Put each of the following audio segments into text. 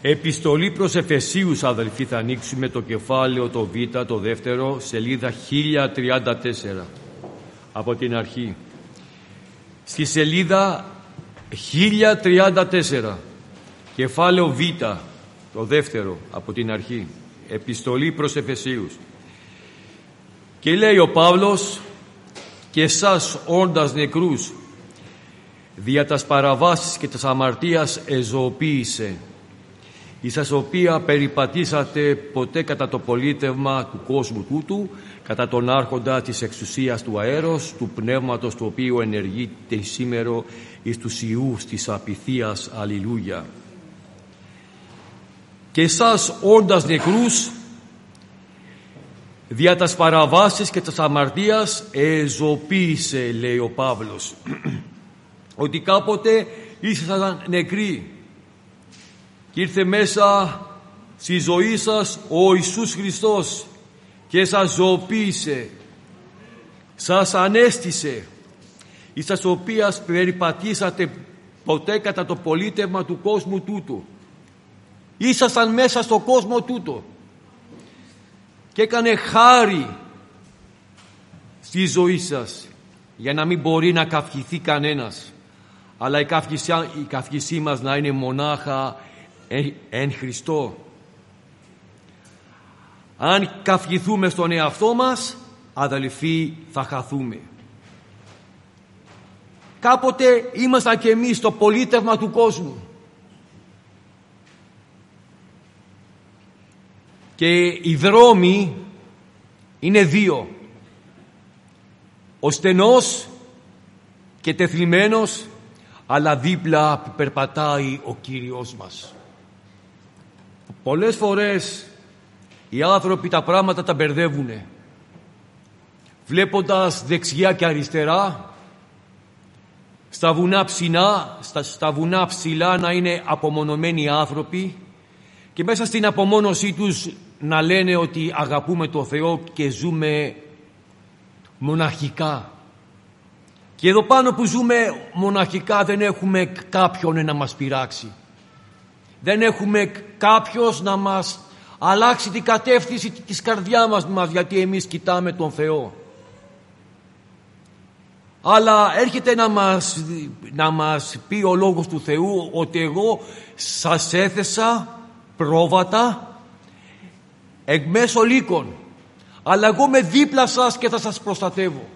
Επιστολή προς Εφεσίους, αδελφοί, θα ανοίξουμε το κεφάλαιο το Β, το δεύτερο, σελίδα 1034, από την αρχή. Στη σελίδα 1034, κεφάλαιο Β, το δεύτερο, από την αρχή. Επιστολή προς Εφεσίους. Και λέει ο Παύλος: «Και εσάς όντας νεκρούς, δια τας παραβάσεις και τας αμαρτίας εζωοποίησε, εις τας οποία περιπατήσατε ποτέ κατά το πολίτευμα του κόσμου τούτου, κατά τον άρχοντα της εξουσίας του αέρος, του πνεύματος του οποίου ενεργείται σήμερο εις τους ιούς της απειθίας». Αλληλούια. «Και εσάς όντας νεκρούς, δια τας παραβάσεις και τας αμαρτίας εζωοποίησε», λέει ο Παύλος. Ότι κάποτε ήσασταν νεκροί και ήρθε μέσα στη ζωή σας ο Ιησούς Χριστός και σας ζωοποίησε, σας ανέστησε, εις τας οποίας περιπατήσατε ποτέ κατά το πολίτευμα του κόσμου τούτου. Ήσασταν μέσα στο κόσμο τούτο και έκανε χάρη στη ζωή σας για να μην μπορεί να καυχηθεί κανένας, αλλά η καύχησή μας να είναι μονάχα εν Χριστώ. Αν καυχηθούμε στον εαυτό μας, αδελφοί, θα χαθούμε. Κάποτε ήμασταν και εμείς στο πολίτευμα του κόσμου και οι δρόμοι είναι δύο: ο στενός και τεθλιμμένος, αλλά δίπλα που περπατάει ο Κύριος μας. Πολλές φορές οι άνθρωποι τα πράγματα τα μπερδεύουνε, βλέποντας δεξιά και αριστερά, στα βουνά ψηλά να είναι απομονωμένοι άνθρωποι και μέσα στην απομόνωσή τους να λένε ότι αγαπούμε τον Θεό και ζούμε μοναχικά. Και εδώ πάνω που ζούμε μοναχικά δεν έχουμε κάποιον να μας πειράξει. Δεν έχουμε κάποιος να μας αλλάξει την κατεύθυνση της καρδιάς μας, γιατί εμείς κοιτάμε τον Θεό. Αλλά έρχεται να μας πει ο Λόγος του Θεού ότι εγώ σας έθεσα πρόβατα εκ μέσω λύκων, αλλά εγώ είμαι δίπλα σας και θα σας προστατεύω.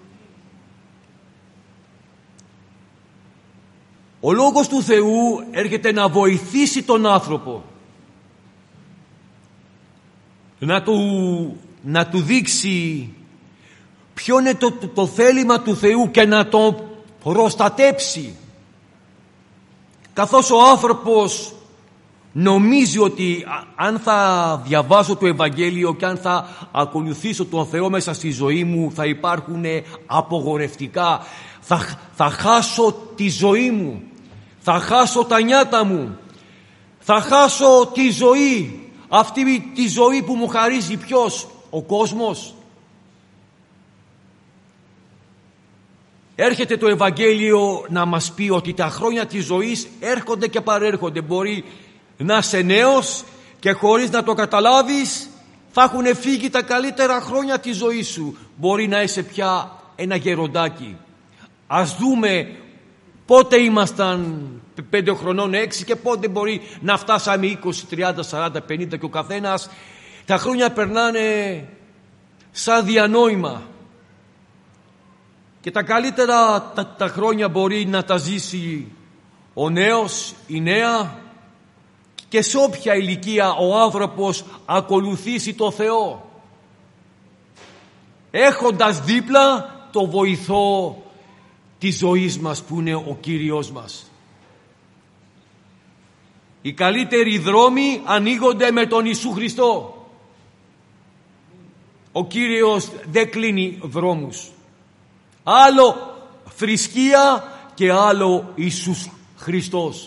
Ο Λόγος του Θεού έρχεται να βοηθήσει τον άνθρωπο, να του δείξει ποιο είναι το θέλημα του Θεού και να τον προστατέψει. Καθώς ο άνθρωπος νομίζει ότι αν θα διαβάσω το Ευαγγέλιο και αν θα ακολουθήσω τον Θεό μέσα στη ζωή μου θα υπάρχουν απογορευτικά, θα χάσω τη ζωή μου, θα χάσω τα νιάτα μου, θα χάσω τη ζωή, αυτή τη ζωή που μου χαρίζει ποιος? Ο κόσμος. Έρχεται το Ευαγγέλιο να μας πει ότι τα χρόνια της ζωής έρχονται και παρέρχονται. Μπορεί να είσαι νέος και χωρίς να το καταλάβεις θα έχουν φύγει τα καλύτερα χρόνια της ζωής σου. Μπορεί να είσαι πια ένα γεροντάκι. Ας δούμε πότε ήμασταν 5 χρονών, 6 και πότε μπορεί να φτάσαμε 20, 30, 40, 50 και ο καθένας. Τα χρόνια περνάνε σαν διανόημα. Και τα καλύτερα τα χρόνια μπορεί να τα ζήσει ο νέος, η νέα, και σε όποια ηλικία ο άνθρωπος ακολουθήσει το Θεό, έχοντας δίπλα το βοηθό της ζωής μας που είναι ο Κύριος μας. Οι καλύτεροι δρόμοι ανοίγονται με τον Ιησού Χριστό. Ο Κύριος δεν κλείνει δρόμους. Άλλο θρησκεία και άλλο Ιησούς Χριστός.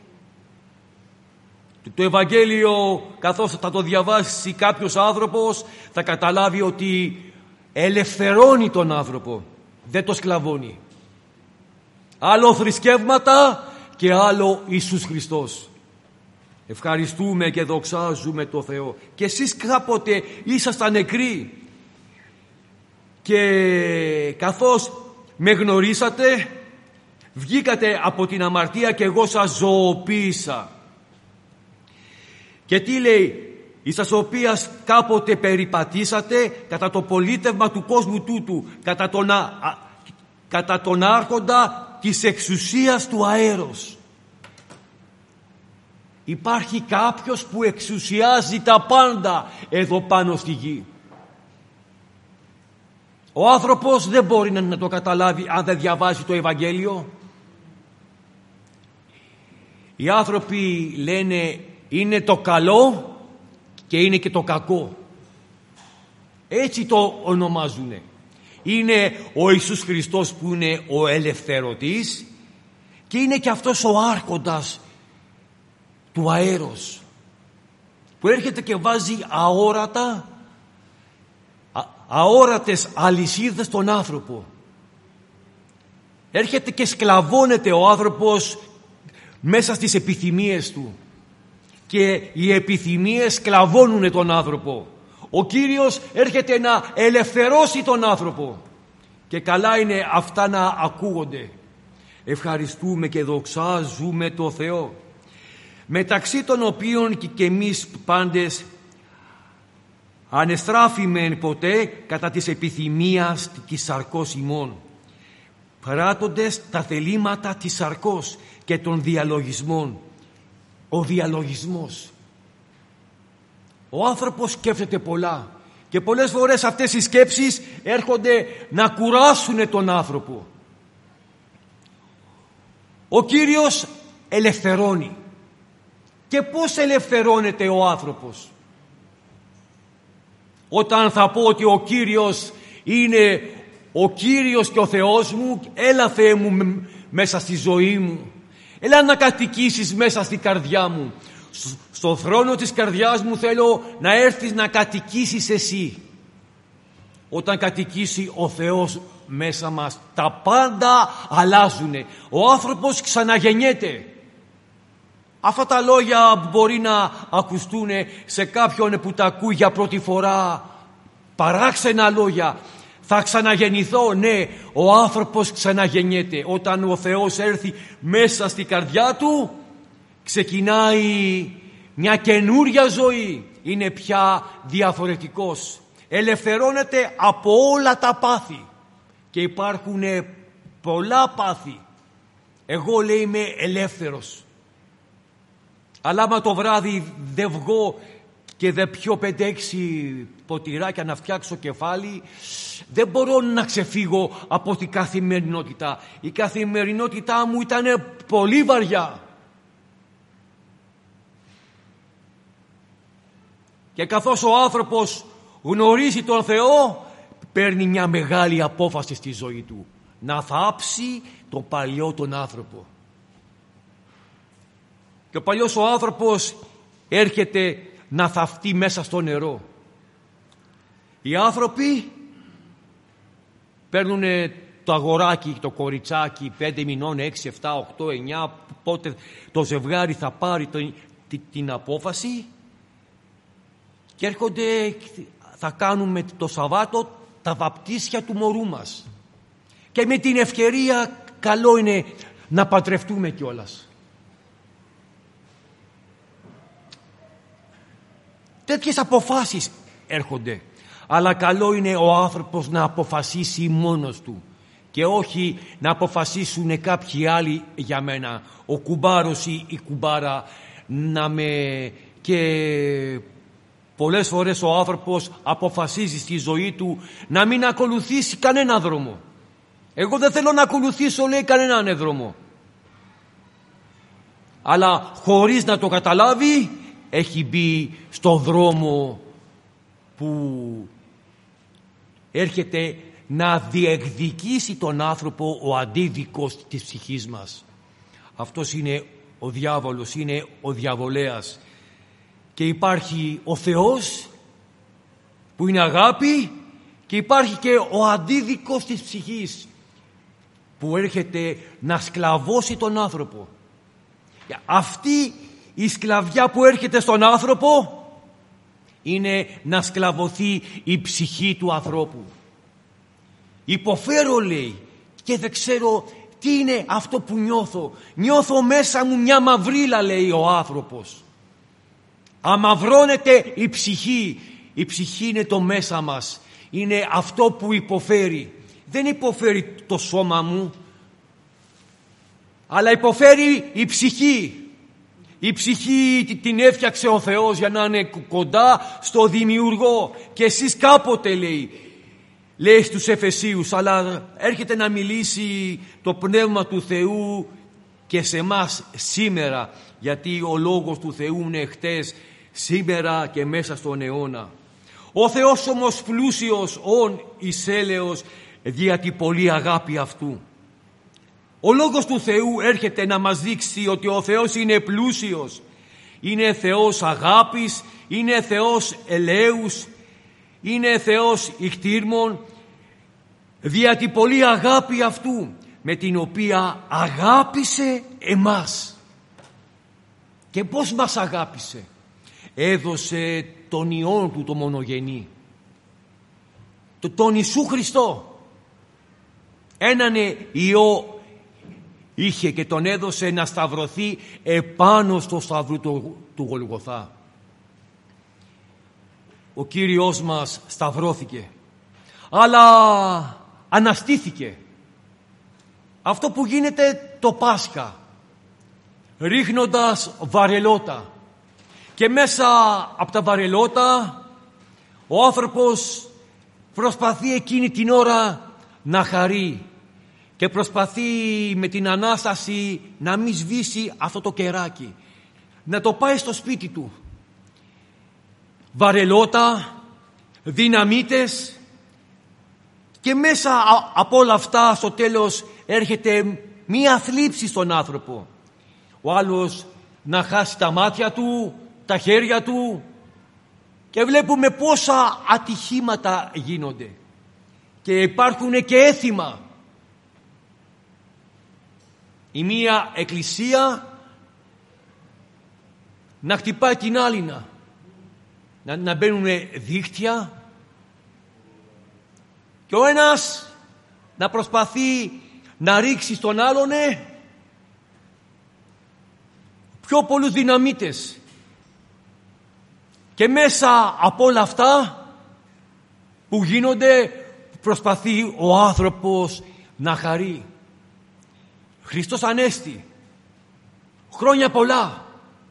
Το Ευαγγέλιο, καθώς θα το διαβάσει κάποιος άνθρωπος, θα καταλάβει ότι ελευθερώνει τον άνθρωπο, δεν το σκλαβώνει. Άλλο θρησκεύματα και άλλο Ιησούς Χριστός. Ευχαριστούμε και δοξάζουμε το Θεό. Και εσείς κάποτε ήσασταν νεκροί και καθώς με γνωρίσατε, βγήκατε από την αμαρτία και εγώ σας ζωοποίησα. Και τι λέει, εις τας οποίας κάποτε περιπατήσατε κατά το πολίτευμα του κόσμου τούτου, κατά τον άρχοντα της εξουσίας του αέρος. Υπάρχει κάποιος που εξουσιάζει τα πάντα εδώ πάνω στη γη. Ο άνθρωπος δεν μπορεί να το καταλάβει αν δεν διαβάζει το Ευαγγέλιο. Οι άνθρωποι λένε είναι το καλό και είναι και το κακό. Έτσι το ονομάζουνε. Είναι ο Ιησούς Χριστός που είναι ο ελευθερωτής και είναι και αυτός ο άρχοντας του αέρος που έρχεται και βάζει αόρατες αλυσίδες στον άνθρωπο. Έρχεται και σκλαβώνεται ο άνθρωπος μέσα στις επιθυμίες του και οι επιθυμίες σκλαβώνουν τον άνθρωπο. Ο Κύριος έρχεται να ελευθερώσει τον άνθρωπο και καλά είναι αυτά να ακούγονται. Ευχαριστούμε και δοξάζουμε το Θεό, μεταξύ των οποίων και εμείς πάντες ανεστράφημεν ποτέ κατά της επιθυμίας της σαρκός ημών, πράττοντες τα θελήματα της σαρκός και των διαλογισμών. Ο διαλογισμός. Ο άνθρωπος σκέφτεται πολλά και πολλές φορές αυτές οι σκέψεις έρχονται να κουράσουν τον άνθρωπο. Ο Κύριος ελευθερώνει. Και πώς ελευθερώνεται ο άνθρωπος? Όταν θα πω ότι ο Κύριος είναι ο Κύριος και ο Θεός μου, έλα Θεέ μου μέσα στη ζωή μου, έλα να κατοικήσεις μέσα στη καρδιά μου, στο θρόνο της καρδιάς μου θέλω να έρθεις να κατοικήσεις εσύ. Όταν κατοικήσει ο Θεός μέσα μας, τα πάντα αλλάζουνε. Ο άνθρωπος ξαναγεννιέται. Αυτά τα λόγια μπορεί να ακουστούν σε κάποιον που τα ακούει για πρώτη φορά, παράξενα λόγια. Θα ξαναγεννηθώ, ναι, ο άνθρωπος ξαναγεννιέται. Όταν ο Θεός έρθει μέσα στη καρδιά του, ξεκινάει μια καινούρια ζωή. Είναι πια διαφορετικός. Ελευθερώνεται από όλα τα πάθη. Και υπάρχουν πολλά πάθη. Εγώ λέει είμαι ελεύθερος. Αλλά άμα το βράδυ δεν βγω και δεν πιω 5-6 ποτηράκια να φτιάξω κεφάλι, δεν μπορώ να ξεφύγω από την καθημερινότητα. Η καθημερινότητά μου ήταν πολύ βαριά. Και καθώς ο άνθρωπος γνωρίζει τον Θεό, παίρνει μια μεγάλη απόφαση στη ζωή του. Να θάψει τον παλιό τον άνθρωπο. Και ο παλιός ο άνθρωπος έρχεται να θαυτεί μέσα στο νερό. Οι άνθρωποι παίρνουν το αγοράκι, το κοριτσάκι 5 μηνών, 6, 7, 8, 9, πότε το ζευγάρι θα πάρει την απόφαση και έρχονται, θα κάνουμε το Σαββάτο τα βαπτίσια του μωρού μας. Και με την ευκαιρία καλό είναι να παντρευτούμε κιόλας. Τέτοιες αποφάσεις έρχονται. Αλλά καλό είναι ο άνθρωπος να αποφασίσει μόνος του και όχι να αποφασίσουν κάποιοι άλλοι για μένα. Ο κουμπάρος ή η κουμπάρα και πολλές φορές ο άνθρωπος αποφασίζει στη ζωή του να μην ακολουθήσει κανένα δρόμο. Εγώ δεν θέλω να ακολουθήσω, λέει, κανέναν δρόμο. Αλλά χωρίς να το καταλάβει έχει μπει στο δρόμο που έρχεται να διεκδικήσει τον άνθρωπο ο αντίδικος της ψυχής μας. Αυτός είναι ο διάβολος, είναι ο διαβολέας. Και υπάρχει ο Θεός που είναι αγάπη και υπάρχει και ο αντίδικος της ψυχής που έρχεται να σκλαβώσει τον άνθρωπο. Αυτή η σκλαβιά που έρχεται στον άνθρωπο είναι να σκλαβωθεί η ψυχή του ανθρώπου. Υποφέρω, λέει, και δεν ξέρω τι είναι αυτό που νιώθω. Νιώθω μέσα μου μια μαυρίλα, λέει ο άνθρωπος. Αμαυρώνεται η ψυχή. Η ψυχή είναι το μέσα μας. Είναι αυτό που υποφέρει. Δεν υποφέρει το σώμα μου, αλλά υποφέρει η ψυχή. Η ψυχή την έφτιαξε ο Θεός για να είναι κοντά στο Δημιουργό. Και εσείς κάποτε, λέει στους Εφεσίους, αλλά έρχεται να μιλήσει το Πνεύμα του Θεού και σε μας σήμερα, γιατί ο Λόγος του Θεού είναι χτες, σήμερα και μέσα στον αιώνα. Ο Θεός όμως πλούσιος ον εις έλεος δια τη πολλή αγάπη αυτού. Ο Λόγος του Θεού έρχεται να μας δείξει ότι ο Θεός είναι πλούσιος. Είναι Θεός αγάπης, είναι Θεός ελέους, είναι Θεός ικτήρμων, δια τη πολλή αγάπη αυτού, με την οποία αγάπησε εμάς. Και πώς μας αγάπησε? Έδωσε τον Υιόν του το μονογενή, τον Ιησού Χριστό. Έναν Υιό είχε και τον έδωσε να σταυρωθεί επάνω στο σταυρό του Γολγοθά. Ο Κύριος μας σταυρώθηκε, αλλά αναστήθηκε. Αυτό που γίνεται το Πάσχα, ρίχνοντας βαρελότα, και μέσα από τα βαρελότα ο άνθρωπος προσπαθεί εκείνη την ώρα να χαρεί και προσπαθεί με την Ανάσταση να μην σβήσει αυτό το κεράκι, να το πάει στο σπίτι του. Βαρελότα, δυναμίτες, και μέσα από όλα αυτά στο τέλος έρχεται μία θλίψη στον άνθρωπο. Ο άλλος να χάσει τα μάτια του, τα χέρια του, και βλέπουμε πόσα ατυχήματα γίνονται και υπάρχουν και έθιμα. Η μία εκκλησία να χτυπάει την άλλη, να μπαίνουν δίχτυα, και ο ένας να προσπαθεί να ρίξει στον άλλον πιο πολλούς δυναμίτες. Και μέσα από όλα αυτά που γίνονται προσπαθεί ο άνθρωπος να χαρεί. Χριστός Ανέστη, χρόνια πολλά.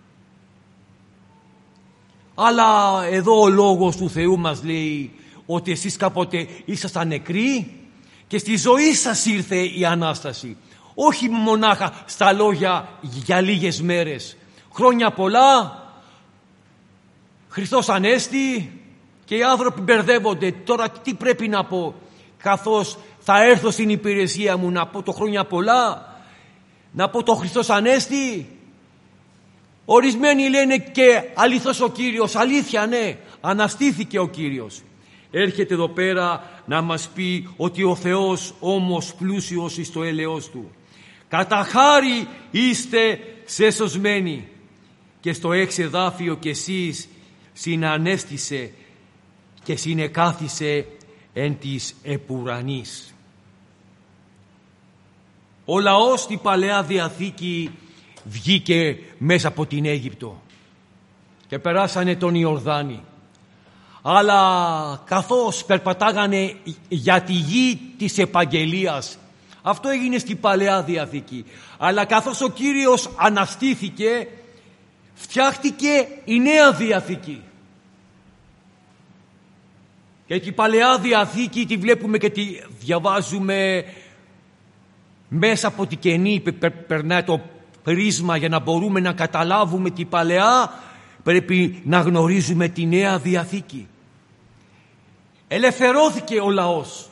Αλλά εδώ ο Λόγος του Θεού μας λέει ότι εσείς κάποτε ήσασταν νεκροί και στη ζωή σας ήρθε η Ανάσταση. Όχι μονάχα στα λόγια για λίγες μέρες. Χρόνια πολλά, Χριστός Ανέστη, και οι άνθρωποι μπερδεύονται. Τώρα τι πρέπει να πω? Καθώς θα έρθω στην υπηρεσία μου, να πω το χρόνια πολλά, να πω το Χριστός Ανέστη? Ορισμένοι λένε και αληθώς ο Κύριος. Αλήθεια, ναι, αναστήθηκε ο Κύριος. Έρχεται εδώ πέρα να μας πει ότι ο Θεός όμως πλούσιος εις το έλεος Του. Κατά χάρη είστε σεσωσμένοι. Και στο 6 εδάφιο, και εσείς συνανέστησε και συνεκάθισε εν της επουρανής. Ο λαός στην Παλαιά Διαθήκη βγήκε μέσα από την Αίγυπτο και περάσανε τον Ιορδάνη. Αλλά καθώς περπατάγανε για τη γη της επαγγελίας, αυτό έγινε στην Παλαιά Διαθήκη, αλλά καθώς ο Κύριος αναστήθηκε, φτιάχτηκε η Νέα Διαθήκη. Και την Παλαιά Διαθήκη τη βλέπουμε και τη διαβάζουμε μέσα από την Καινή, περνάει το πρίσμα για να μπορούμε να καταλάβουμε την Παλαιά. Πρέπει να γνωρίζουμε τη Νέα Διαθήκη. Ελευθερώθηκε ο λαός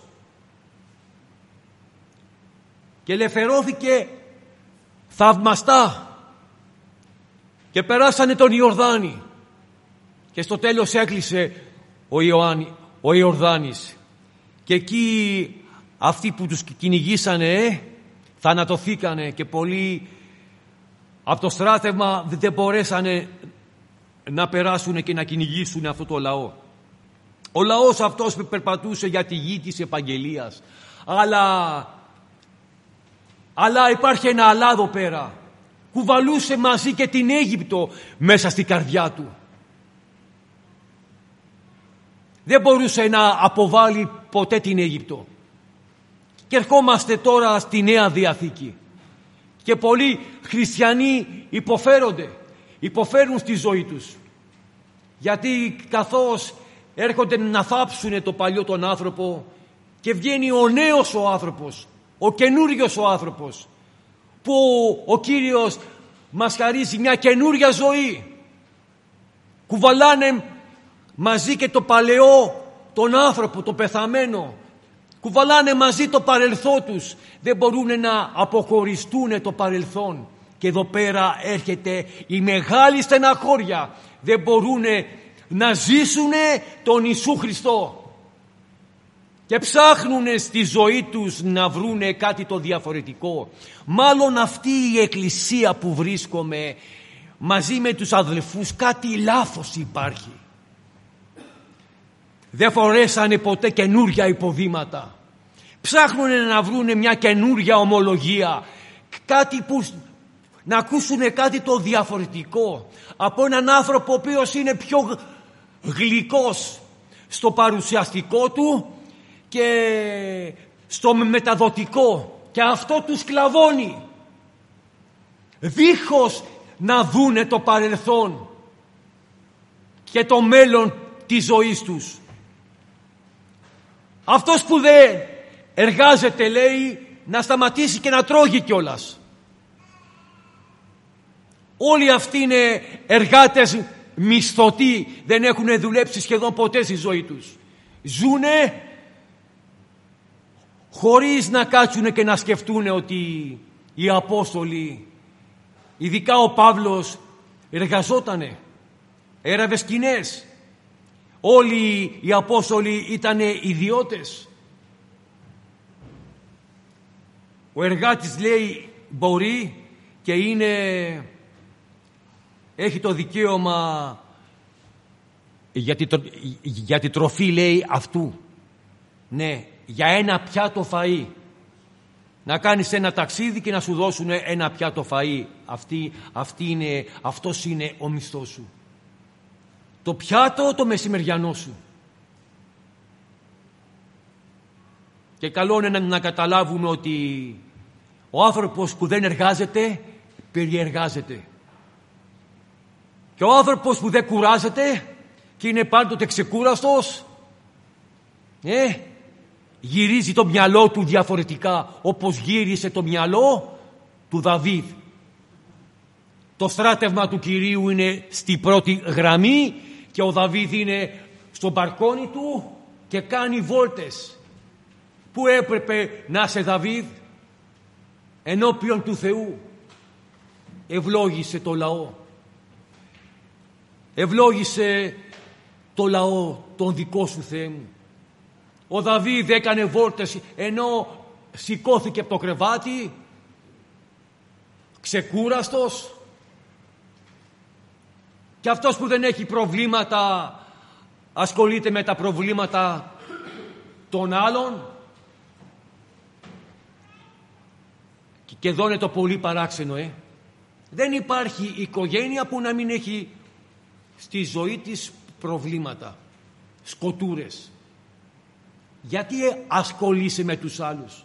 και ελευθερώθηκε θαυμαστά και περάσανε τον Ιορδάνη και στο τέλος έκλεισε ο Ιορδάνης, και εκεί αυτοί που τους κυνηγήσανε θανατωθήκανε, και πολλοί Από το στράτευμα δεν μπορέσανε να περάσουν και να κυνηγήσουν αυτό το λαό. Ο λαός αυτός που περπατούσε για τη γη της επαγγελίας. Αλλά υπάρχει ένα αλλά εδώ πέρα. Κουβαλούσε μαζί και την Αίγυπτο μέσα στην καρδιά του. Δεν μπορούσε να αποβάλει ποτέ την Αίγυπτο. Και ερχόμαστε τώρα στη Νέα Διαθήκη. Και πολλοί χριστιανοί υποφέρουν στη ζωή τους. Γιατί καθώς έρχονται να θάψουν το παλιό τον άνθρωπο και βγαίνει ο νέος ο άνθρωπος, ο καινούριος ο άνθρωπος, που ο Κύριος μας χαρίζει μια καινούρια ζωή. Κουβαλάνε μαζί και το παλαιό τον άνθρωπο, το πεθαμένο. Κουβαλάνε μαζί το παρελθόν τους. Δεν μπορούν να αποχωριστούν το παρελθόν. Και εδώ πέρα έρχεται η μεγάλη στεναχώρια. Δεν μπορούν να ζήσουν τον Ιησού Χριστό. Και ψάχνουν στη ζωή τους να βρούνε κάτι το διαφορετικό. Μάλλον αυτή η εκκλησία που βρίσκομαι μαζί με τους αδελφούς, κάτι λάθος υπάρχει. Δεν φορέσανε ποτέ καινούρια υποδήματα. Ψάχνουν να βρούνε μια καινούρια ομολογία. Κάτι που να ακούσουν κάτι το διαφορετικό. Από έναν άνθρωπο ο οποίος είναι πιο γλυκός στο παρουσιαστικό του και στο μεταδοτικό. Και αυτό τους κλαβώνει. Δίχως να δούνε το παρελθόν και το μέλλον της ζωής τους. Αυτός που δεν εργάζεται, λέει, να σταματήσει και να τρώγει κιόλας. Όλοι αυτοί είναι εργάτες μισθωτοί, δεν έχουν δουλέψει σχεδόν ποτέ στη ζωή τους. Ζούνε χωρίς να κάτσουν και να σκεφτούν ότι οι Απόστολοι, ειδικά ο Παύλος, εργαζότανε, έραβε σκηνές. Όλοι οι Απόστολοι ήταν ιδιώτες. Ο εργάτης, λέει, μπορεί και έχει το δικαίωμα για τη τροφή, λέει, αυτού. Ναι, για ένα πιάτο φαΐ. Να κάνεις ένα ταξίδι και να σου δώσουν ένα πιάτο φαΐ. Αυτός είναι ο μισθός σου. Το πιάτο το μεσημεριανό σου. Και καλό είναι να καταλάβουμε ότι ο άνθρωπος που δεν εργάζεται περιεργάζεται. Και ο άνθρωπος που δεν κουράζεται και είναι πάντοτε ξεκούραστος, γυρίζει το μυαλό του διαφορετικά, όπως γύρισε το μυαλό του Δαβίδ. Το στράτευμα του Κυρίου είναι στη πρώτη γραμμή και ο Δαβίδ είναι στο μπαλκόνι του και κάνει βόλτες. Πού έπρεπε να είσαι, Δαβίδ? Ενώπιον του Θεού. Ευλόγησε το λαό. Ευλόγησε το λαό, τον δικό σου Θεέ μου. Ο Δαβίδ έκανε βόλτες ενώ σηκώθηκε από το κρεβάτι, ξεκούραστος. Και αυτός που δεν έχει προβλήματα ασχολείται με τα προβλήματα των άλλων. Και εδώ είναι το πολύ παράξενο. Δεν υπάρχει οικογένεια που να μην έχει στη ζωή της προβλήματα, σκοτούρες. Γιατί ασχολείσαι με τους άλλους?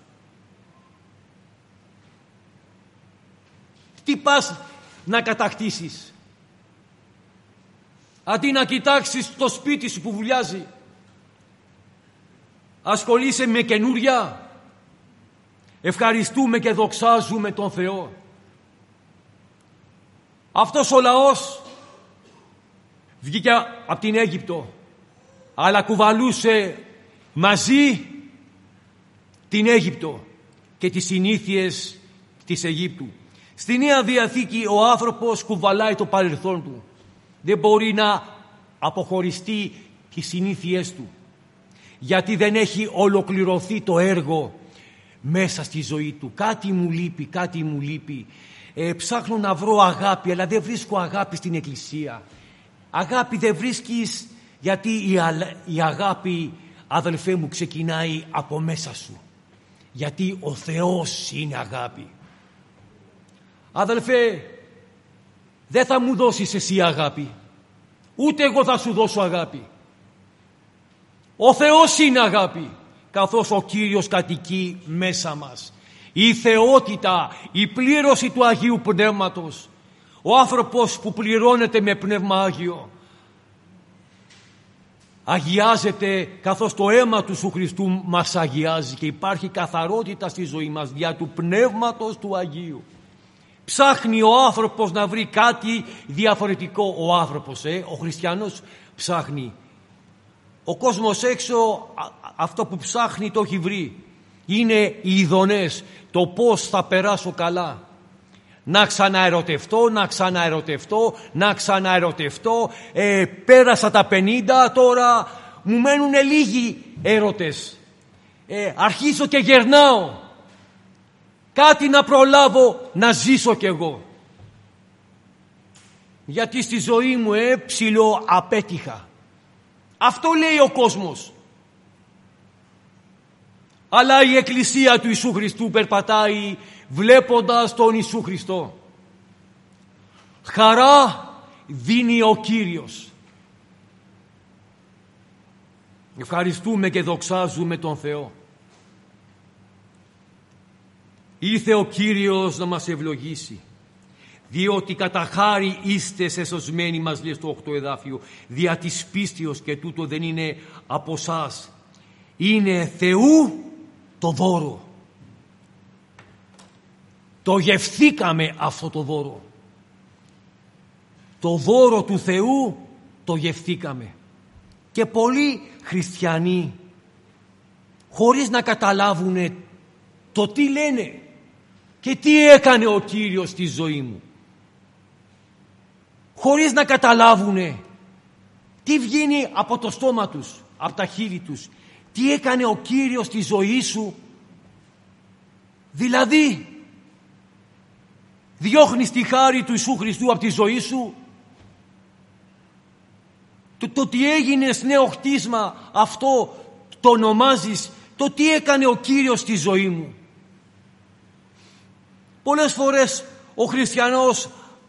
Τι πας να κατακτήσεις? Αντί να κοιτάξεις το σπίτι σου που βουλιάζει, ασχολείσαι με καινούρια. Ευχαριστούμε και δοξάζουμε τον Θεό. Αυτός ο λαός βγήκε από την Αίγυπτο, αλλά κουβαλούσε μαζί την Αίγυπτο και τις συνήθειες της Αιγύπτου. Στη Νέα Διαθήκη ο άνθρωπος κουβαλάει το παρελθόν του. Δεν μπορεί να αποχωριστεί τις συνήθειές του, γιατί δεν έχει ολοκληρωθεί το έργο μέσα στη ζωή του. Κάτι μου λείπει. Ψάχνω να βρω αγάπη, αλλά δεν βρίσκω αγάπη στην Εκκλησία. Αγάπη δεν βρίσκεις, γιατί η αγάπη, αδελφέ μου, ξεκινάει από μέσα σου. Γιατί ο Θεός είναι αγάπη. Αδελφέ, δεν θα μου δώσεις εσύ αγάπη, ούτε εγώ θα σου δώσω αγάπη. Ο Θεός είναι αγάπη, καθώς ο Κύριος κατοικεί μέσα μας. Η θεότητα, η πλήρωση του Αγίου Πνεύματος, ο άνθρωπος που πληρώνεται με Πνεύμα Άγιο, αγιάζεται καθώς το αίμα του Ιησού Χριστού μας αγιάζει και υπάρχει καθαρότητα στη ζωή μας δια του Πνεύματος του Αγίου. Ψάχνει ο άνθρωπος να βρει κάτι διαφορετικό. Ο άνθρωπος, ο χριστιανός ψάχνει. Ο κόσμος έξω αυτό που ψάχνει το έχει βρει. Είναι οι ειδονές, το πώς θα περάσω καλά. Να ξαναερωτευτώ, να ξαναερωτευτώ. Πέρασα τα 50, τώρα μου μένουν λίγοι έρωτες. Αρχίζω και γερνάω. Κάτι να προλάβω να ζήσω κι εγώ. Γιατί στη ζωή μου ψηλό απέτυχα. Αυτό λέει ο κόσμος. Αλλά η Εκκλησία του Ιησού Χριστού περπατάει βλέποντας τον Ιησού Χριστό. Χαρά δίνει ο Κύριος. Ευχαριστούμε και δοξάζουμε τον Θεό. Ήρθε ο Κύριος να μας ευλογήσει, διότι κατά χάρη είστε σεσωσμένοι, μας λέει στο 8ο εδάφιο, δια της πίστεως, και τούτο δεν είναι από σας, είναι Θεού το δώρο. Το γευθήκαμε αυτό το δώρο. Το δώρο του Θεού το γευθήκαμε. Και πολλοί χριστιανοί, χωρίς να καταλάβουν το τι λένε και τι έκανε ο Κύριος στη ζωή μου, χωρίς να καταλάβουν τι βγαίνει από το στόμα τους, από τα χείλη τους, τι έκανε ο Κύριος στη ζωή σου, δηλαδή διώχνεις τη χάρη του Ιησού Χριστού από τη ζωή σου, το τι έγινες νέο χτίσμα, αυτό το ονομάζεις το τι έκανε ο Κύριος στη ζωή μου. Πολλές φορές ο χριστιανός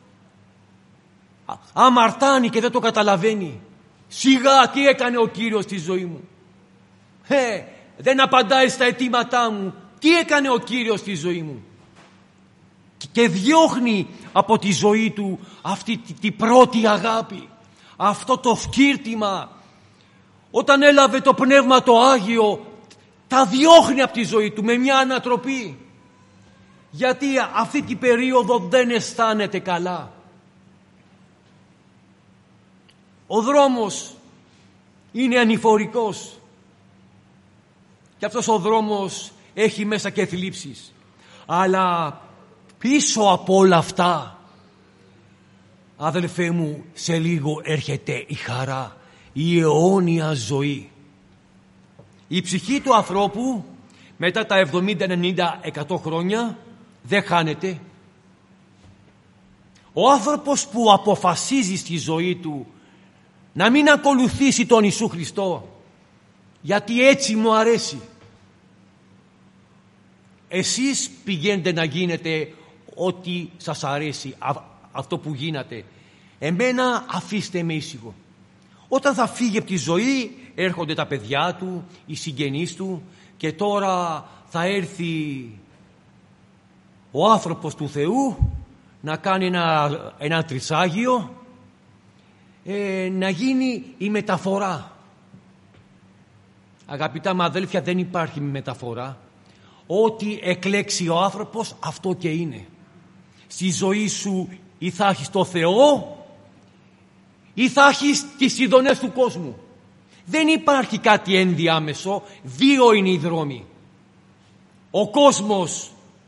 αμαρτάνει και δεν το καταλαβαίνει. Σιγά, τι έκανε ο Κύριος στη ζωή μου. Δεν απαντάει στα αιτήματά μου. Τι έκανε ο Κύριος στη ζωή μου. Και διώχνει από τη ζωή του αυτή την πρώτη αγάπη, αυτό το φκύρτημα. Όταν έλαβε το Πνεύμα το Άγιο, τα διώχνει από τη ζωή του με μια ανατροπή. Γιατί αυτή την περίοδο δεν αισθάνεται καλά. Ο δρόμος είναι ανηφορικός και αυτός ο δρόμος έχει μέσα και θλίψεις. Αλλά πίσω από όλα αυτά, αδελφέ μου, σε λίγο έρχεται η χαρά, η αιώνια ζωή. Η ψυχή του ανθρώπου μετά τα 70, 90, 100 χρόνια δεν χάνεται. Ο άνθρωπος που αποφασίζει στη ζωή του να μην ακολουθήσει τον Ιησού Χριστό γιατί έτσι μου αρέσει, εσείς πηγαίνετε να γίνετε ό,τι σας αρέσει, αυτό που γίνατε. Εμένα αφήστε με ήσυχο. Όταν θα φύγει από τη ζωή έρχονται τα παιδιά του, οι συγγενείς του, και τώρα θα έρθει ο άνθρωπος του Θεού να κάνει ένα τρισάγιο, να γίνει η μεταφορά. Αγαπητά μου αδέλφια, δεν υπάρχει μεταφορά. Ό,τι εκλέξει ο άνθρωπος, αυτό και είναι. Στη ζωή σου ή θα έχεις το Θεό ή θα έχεις τις ειδονές του κόσμου. Δεν υπάρχει κάτι ενδιάμεσο. Δύο είναι οι δρόμοι. Ο κόσμος,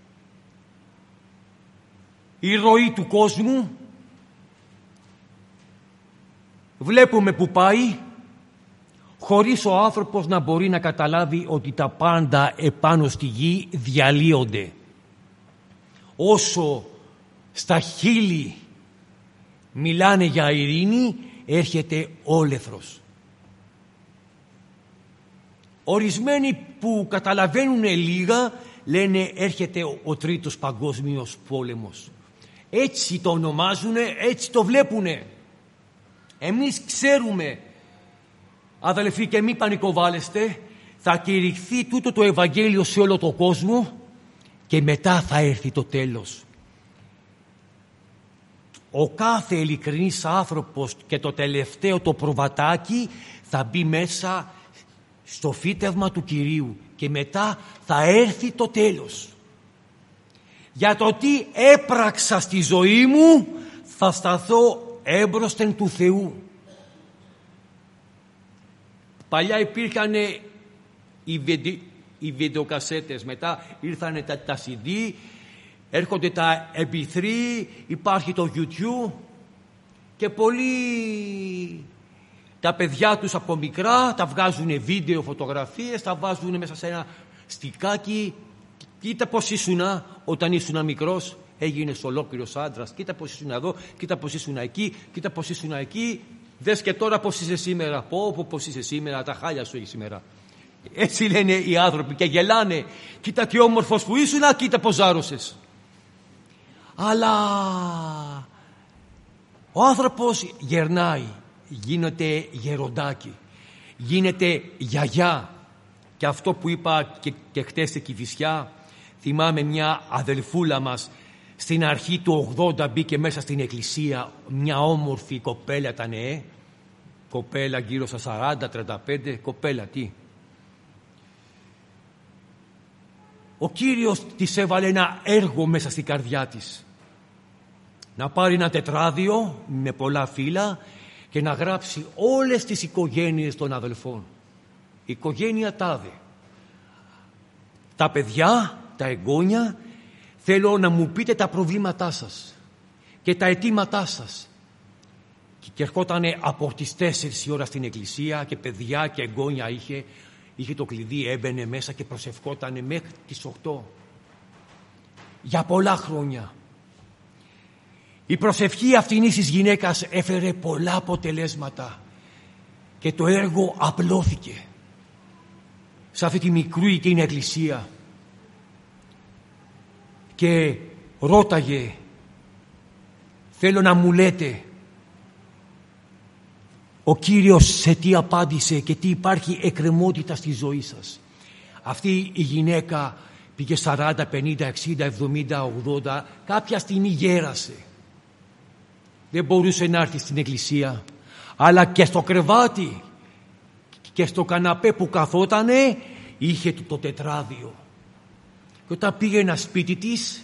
η ροή του κόσμου, βλέπουμε που πάει, χωρίς ο άνθρωπος να μπορεί να καταλάβει ότι τα πάντα επάνω στη γη διαλύονται. Όσο στα χείλη μιλάνε για ειρήνη, έρχεται όλεθρος. Ορισμένοι που καταλαβαίνουν λίγα λένε έρχεται ο τρίτος παγκόσμιος πόλεμος. Έτσι το ονομάζουνε, έτσι το βλέπουνε. Εμείς ξέρουμε, αδελφοί, και μη πανικοβάλλεστε, θα κηρυχθεί τούτο το Ευαγγέλιο σε όλο τον κόσμο και μετά θα έρθει το τέλος. Ο κάθε ειλικρινής άνθρωπος και το τελευταίο το προβατάκι θα μπει μέσα στο φύτευμα του Κυρίου και μετά θα έρθει το τέλος. Για το τι έπραξα στη ζωή μου θα σταθώ έμπροσθεν του Θεού. Παλιά υπήρχαν οι βιντεοκασέτες, μετά ήρθαν τα CD, έρχονται τα MP3, υπάρχει το YouTube και πολλοί τα παιδιά τους από μικρά τα βγάζουν βίντεο, φωτογραφίες, τα βάζουν μέσα σε ένα στικάκι. Κοίτα πως ήσουνα όταν ήσουνα μικρός, έγινες ολόκληρος άντρας. Κοίτα πως ήσουνα εδώ, κοίτα πως ήσουνα εκεί, κοίτα πως ήσουνα εκεί. Δες και τώρα πως είσαι σήμερα. Πως είσαι σήμερα, τα χάλια σου έχει σήμερα. Έτσι λένε οι άνθρωποι και γελάνε. Κοίτα τι όμορφος που ήσουνα, κοίτα πως ζάρωσες. Αλλά ο άνθρωπος γερνάει, γίνεται γεροντάκι, γίνεται γιαγιά. Και αυτό που είπα και χτες στην Κηφισιά, θυμάμαι μια αδελφούλα μας στην αρχή του 80 μπήκε μέσα στην εκκλησία, μια όμορφη κοπέλα ήταν, κοπέλα γύρω στα 40-35, κοπέλα τι. Ο Κύριος της έβαλε ένα έργο μέσα στην καρδιά της. Να πάρει ένα τετράδιο με πολλά φύλλα και να γράψει όλες τις οικογένειες των αδελφών. Η οικογένεια τάδε. Τα παιδιά, τα εγγόνια, θέλω να μου πείτε τα προβλήματά σας και τα αιτήματά σας. Και ερχότανε από τις 4 η ώρα στην εκκλησία και παιδιά και εγγόνια είχε το κλειδί, έμπαινε μέσα και προσευχότανε μέχρι τις 8. Για πολλά χρόνια. Η προσευχή αυτής της γυναίκας έφερε πολλά αποτελέσματα και το έργο απλώθηκε σε αυτή τη μικρή την εκκλησία. Και ρώταγε, θέλω να μου λέτε ο Κύριος σε τι απάντησε και τι υπάρχει εκκρεμότητα στη ζωή σας. Αυτή η γυναίκα πήγε 40, 50, 60, 70, 80, κάποια στιγμή γέρασε. Δεν μπορούσε να έρθει στην εκκλησία, αλλά και στο κρεβάτι και στο καναπέ που καθότανε είχε το τετράδιο. Και όταν πήγαινα σπίτι της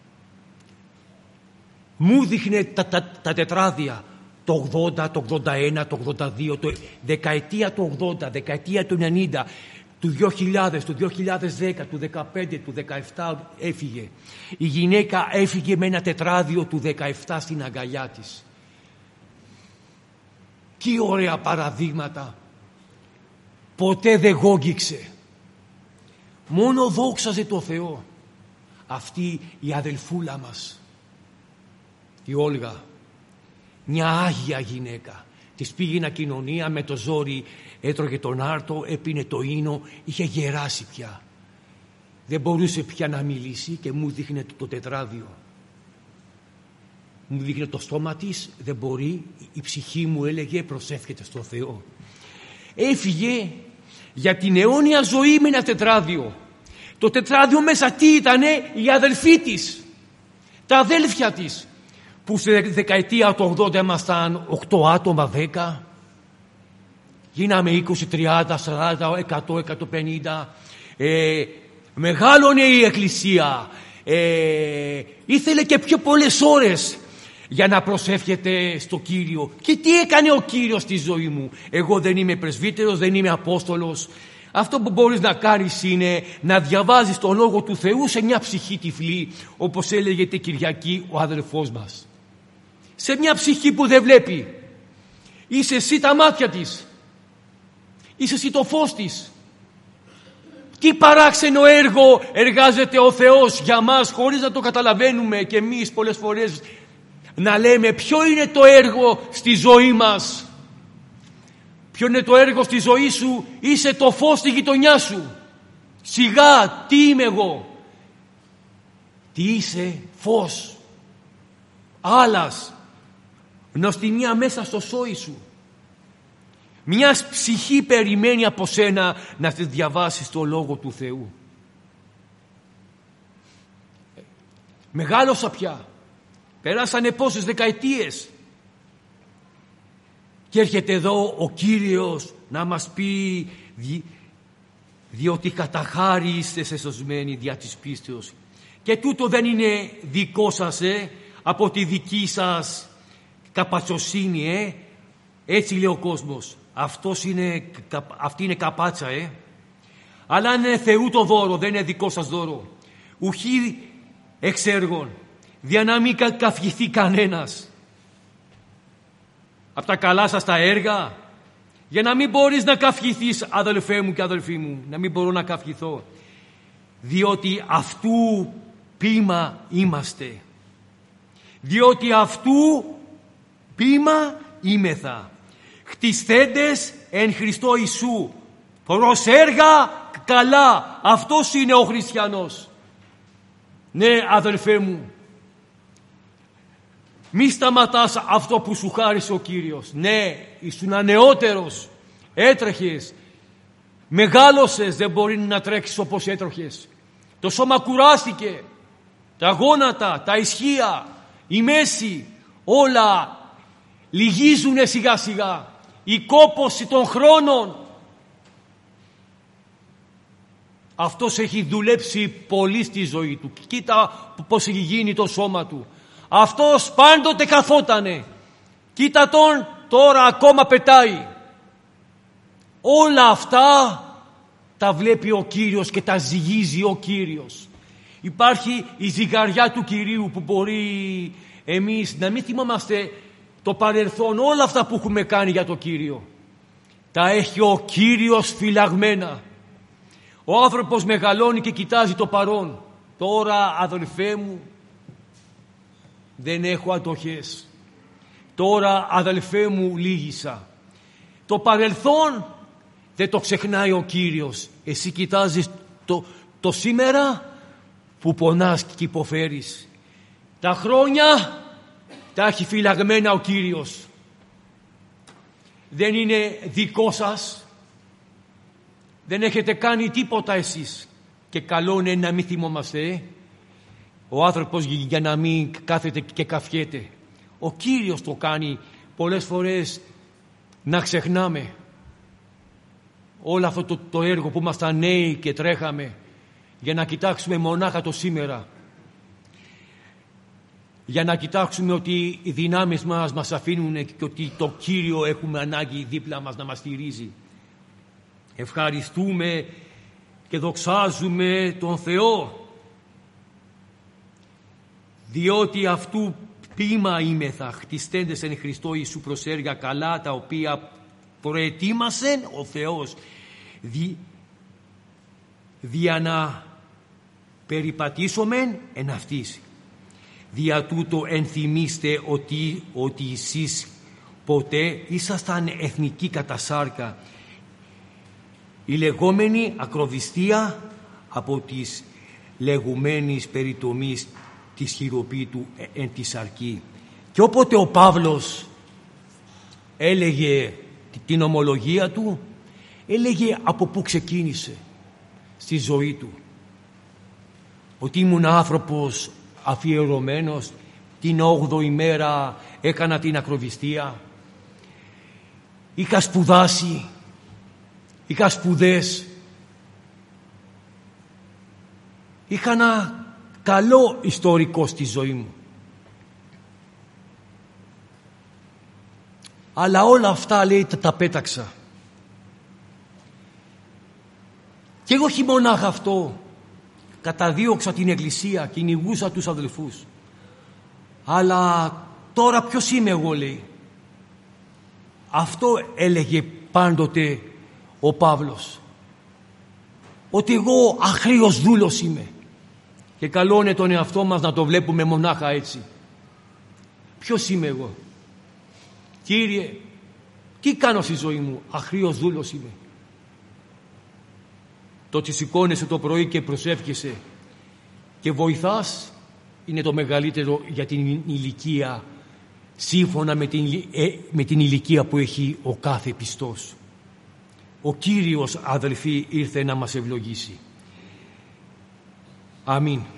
μου δείχνε τα τετράδια, το 80, το 81, το 82, το δεκαετία του 80, δεκαετία του 90, του 2000, του 2010, του 15, του 17 έφυγε. Η γυναίκα έφυγε με ένα τετράδιο του 17 στην αγκαλιά της. Τι ωραία παραδείγματα. Ποτέ δεν γόγγιξε. Μόνο δόξαζε το Θεό. Αυτή η αδελφούλα μας, η Όλγα, μια άγια γυναίκα. Της πήγαινα κοινωνία με το ζόρι, έτρωγε τον άρτο, έπινε το ίνο, είχε γεράσει πια. Δεν μπορούσε πια να μιλήσει και μου δείχνε το τετράδιο. Μου δείχνε το στόμα της, δεν μπορεί, η ψυχή μου έλεγε προσεύχεται στο Θεό. Έφυγε για την αιώνια ζωή με ένα τετράδιο. Το τετράδιο μέσα τι ήτανε? Οι αδελφοί της, τα αδέλφια της, που στη δεκαετία του 80 ήμασταν 8 άτομα, 10. Γίναμε 20, 30, 40, 100, 150. Μεγάλωνε η εκκλησία. Ήθελε και πιο πολλές ώρες για να προσεύχεται στο Κύριο. Και τι έκανε ο Κύριος στη ζωή μου? Εγώ δεν είμαι πρεσβύτερος, δεν είμαι απόστολος. Αυτό που μπορείς να κάνεις είναι να διαβάζεις τον Λόγο του Θεού σε μια ψυχή τυφλή, όπως έλεγε την Κυριακή ο αδελφός μας. Σε μια ψυχή που δεν βλέπει. Είσαι εσύ τα μάτια της. Είσαι εσύ το φως της. Τι παράξενο έργο εργάζεται ο Θεός για μας, χωρίς να το καταλαβαίνουμε και εμείς πολλές φορές να λέμε ποιο είναι το έργο στη ζωή μας. Ποιο είναι το έργο στη ζωή σου? Είσαι το φως στη γειτονιά σου. Σιγά, τι είμαι εγώ? Τι είσαι? Φως. Άλλας. Νοστιμία μέσα στο σόι σου. Μιας ψυχή περιμένει από σένα να τη διαβάσεις το Λόγο του Θεού. Μεγάλωσα πια. Περάσανε πόσες δεκαετίες. Και έρχεται εδώ ο Κύριος να μας πει διότι κατά χάρη είστε σωσμένοι δια της πίστεως. Και τούτο δεν είναι δικό σας από τη δική σας καπατσοσύνη έτσι λέει ο κόσμος. Αυτή είναι καπάτσα αλλά είναι Θεού το δώρο, δεν είναι δικό σας δώρο. Ουχή εξ έργων, δια να μην καυχηθεί κανένας από τα καλά σας τα έργα, για να μην μπορείς να καυχηθείς, αδελφέ μου και αδελφοί μου, να μην μπορώ να καυχηθώ, διότι αυτού ποίημα είμαστε, διότι αυτού ποίημα είμεθα, χτισθέντες εν Χριστώ Ιησού προς έργα καλά. Αυτός είναι ο χριστιανός. Ναι, αδελφέ μου, μη σταματάς αυτό που σου χάρισε ο Κύριος. Ναι, ήσουν ανεότερος, έτρεχες, μεγάλωσες, δεν μπορεί να τρέξεις όπως έτρεχες. Το σώμα κουράστηκε, τα γόνατα, τα ισχύα, η μέση, όλα λυγίζουνε σιγά σιγά. Η κόπωση των χρόνων. Αυτός έχει δουλέψει πολύ στη ζωή του. Κοίτα πως έχει γίνει το σώμα του. Αυτός πάντοτε καθότανε. Κοίτα τον, τώρα ακόμα πετάει. Όλα αυτά τα βλέπει ο Κύριος και τα ζυγίζει ο Κύριος. Υπάρχει η ζυγαριά του Κυρίου που μπορεί εμείς να μην θυμάμαστε το παρελθόν, όλα αυτά που έχουμε κάνει για το Κύριο. Τα έχει ο Κύριος φυλαγμένα. Ο άνθρωπος μεγαλώνει και κοιτάζει το παρόν. Τώρα, αδελφέ μου, δεν έχω αντοχές. Τώρα, αδελφέ μου, λύγησα. Το παρελθόν δεν το ξεχνάει ο Κύριος. Εσύ κοιτάζεις το σήμερα που πονάς και υποφέρεις. Τα χρόνια τα έχει φυλαγμένα ο Κύριος. Δεν είναι δικό σας. Δεν έχετε κάνει τίποτα εσείς. Και καλό είναι να μην θυμόμαστε. Ο άνθρωπος για να μην κάθεται και καυχέται. Ο Κύριος το κάνει πολλές φορές να ξεχνάμε. Όλο αυτό το έργο που ήμασταν νέοι και τρέχαμε για να κοιτάξουμε μονάχα το σήμερα. Για να κοιτάξουμε ότι οι δυνάμεις μας αφήνουν και ότι το Κύριο έχουμε ανάγκη δίπλα μας να μας στηρίζει. Ευχαριστούμε και δοξάζουμε τον Θεό, διότι αυτού ποίημα είμεθα, χτιστέντες εν Χριστώ Ιησού προς έργα καλά, τα οποία προετοίμασε ο Θεός δια να περιπατήσομεν εν αυτής. Δια τούτο ενθυμίστε ότι εσείς ποτέ ήσασταν εθνικοί κατά σάρκα, η λεγόμενη ακροβιστία από της λεγουμένης περιτομής της χειροποίητου εν τη σαρκή. Και όποτε ο Παύλος έλεγε την ομολογία του, έλεγε από πού ξεκίνησε στη ζωή του. Ότι ήμουν άνθρωπος αφιερωμένος, την 8η μέρα έκανα την ακροβιστία, είχα σπουδάσει, είχα σπουδές, είχα ένα καλό ιστορικό στη ζωή μου. Αλλά όλα αυτά, λέει, τα πέταξα. Και όχι μονάχα αυτό, καταδίωξα την εκκλησία, κυνηγούσα τους αδελφούς. Αλλά τώρα ποιος είμαι εγώ, λέει. Αυτό έλεγε πάντοτε ο Παύλος. ότι εγώ αχρήος δούλος είμαι. Και καλό είναι τον εαυτό μας να το βλέπουμε μονάχα έτσι. Ποιος είμαι εγώ? Κύριε, τι κάνω στη ζωή μου? Αχρήος δούλος είμαι. Το ότι σηκώνεσαι το πρωί και προσεύχεσαι και βοηθάς είναι το μεγαλύτερο για την ηλικία, σύμφωνα με την ηλικία που έχει ο κάθε πιστός. Ο Κύριος, αδελφοί, ήρθε να μας ευλογήσει. Αμήν.